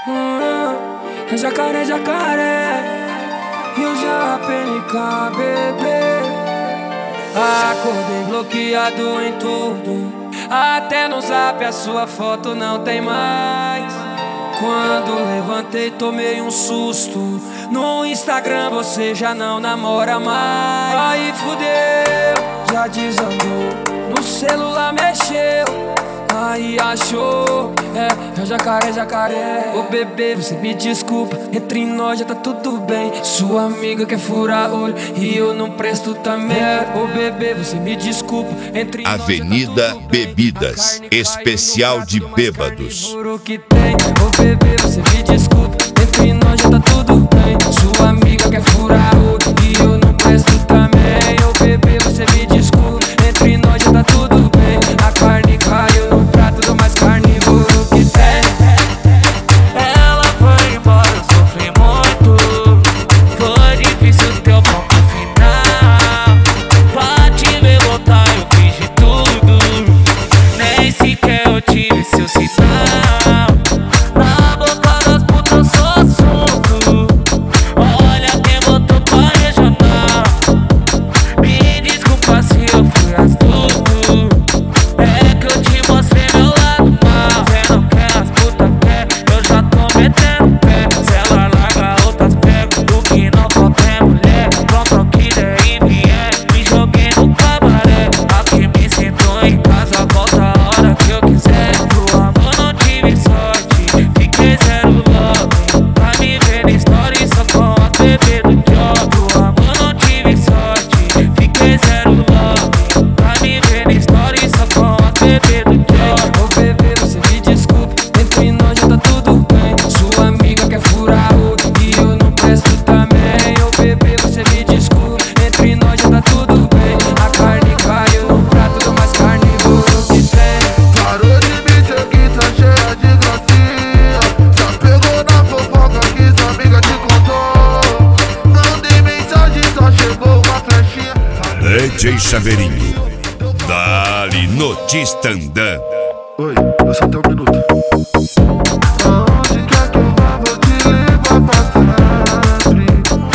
É jacaré, jacaré, e o JPNK, bebê. Acordei bloqueado em tudo, até no Zap a sua foto não tem mais. Quando levantei tomei um susto, no Instagram você já não namora mais. Aí fudeu, já desandou, no celular mexeu, aí achou, é jacaré, jacaré. Ô bebê, você me desculpa, entre nós já tá tudo bem. Sua amiga quer furar olho e eu não presto também. Ô bebê, você me desculpa, entre Avenida nós já tá tudo bem. Bebidas, especial de bêbados. Ô bebê, você me desculpa, entre nós já tá tudo bem. Sua amiga quer furar olho e eu não presto também. Ô bebê, você me desculpa, entre nós já tá tudo bem. A carne caiu no prato do mais carnívoro que tem. Ela foi embora, eu sofri muito. Foi difícil teu ponto final. Pra te ver voltar eu fiz de tudo, nem sequer eu tive seu sinal. Na boca das putas eu sou assunto. Olha quem botou pra regional. Me desculpa se eu fui astuto, é que eu te mostrei meu lado mal. Cê não quer, as putas quer, eu já tô metendo pé. Se ela larga outras pego, o que não falta é mulher. Compra o que der e vier, me joguei no cabaré. Aqui me sinto em casa, volta a hora que eu quiser. Pro amor não tive sorte, fiquei zero love. Pra me ver na story só com a bebê do job. Pro amor não tive sorte, fiquei zero love. Pra me ver na story só com a bebê do job. Ô bebê, você me desculpa, entre nós já tá tudo bem. Sua amiga quer furar olho e eu não presto também. Ô bebê, você me desculpa, entre nós já tá tudo bem. A carne caiu no prato do mais carnívoro que tem. Parou de me seguir, tá cheia de gracinha. Já pegou na fofoca que sua amiga te contou. Mandei mensagem, só chegou uma flechinha. DJ Chaveirinho, dali no Tistandã. Oi, eu só tenho um minuto. Aonde quer que eu vá, vou te levar pra sempre.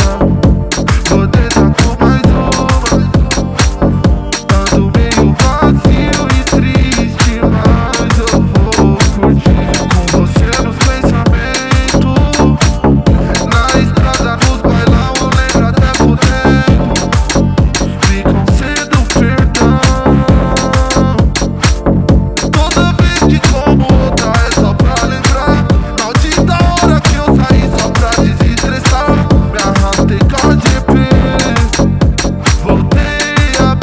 Vou tentar com mais uma. Ando meio vazio e triste, mas eu vou curtir com você nos pensamentos. Na estrada, nos bailão, eu lembro até pro tempo. Me concedo perdão. Toda vez que como outra é só pra lembrar. Maldita hora que eu saí só pra desestressar. Me arrastei com a GP, voltei a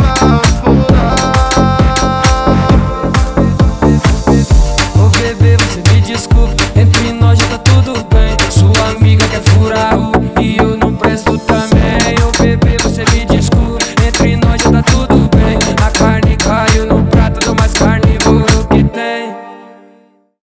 baforar. Ô bebê, você me desculpa,